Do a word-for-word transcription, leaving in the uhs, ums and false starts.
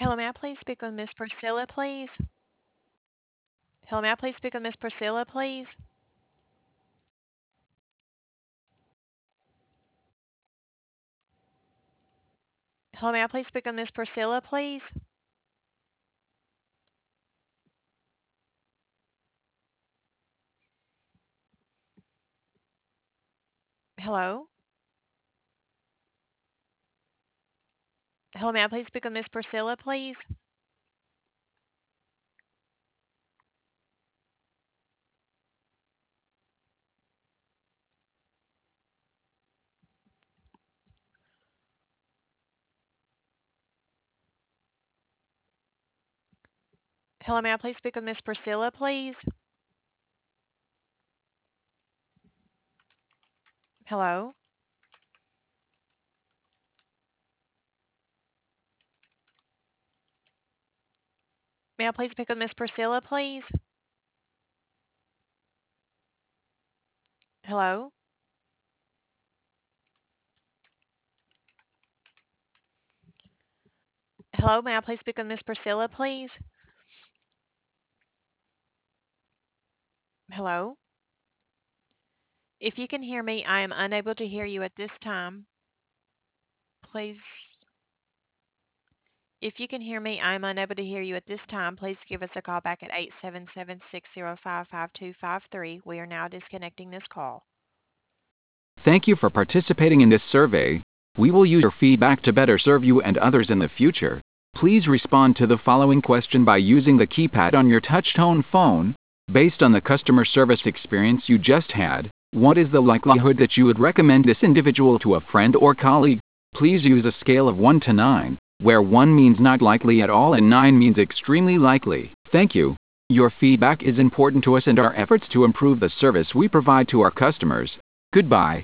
Hello, may I please speak with Miss Priscilla, please? Hello, may I please speak with Miss Priscilla, please? Hello, may I please speak with Miss Priscilla, please? Hello? Hello, may I please speak with Miss Priscilla, please? Hello, may I please speak with Miss Priscilla, please? Hello? May I please speak with Miss Priscilla, please? Hello? Hello, may I please speak with Miss Priscilla, please? Hello? If you can hear me, I am unable to hear you at this time. Please, if you can hear me, I am unable to hear you at this time. Please give us a call back at eight seven seven, six zero five, five two five three. We are now disconnecting this call. Thank you for participating in this survey. We will use your feedback to better serve you and others in the future. Please respond to the following question by using the keypad on your touch-tone phone. Based on the customer service experience you just had, what is the likelihood that you would recommend this individual to a friend or colleague? Please use a scale of one to nine, where one means not likely at all and nine means extremely likely. Thank you. Your feedback is important to us and our efforts to improve the service we provide to our customers. Goodbye.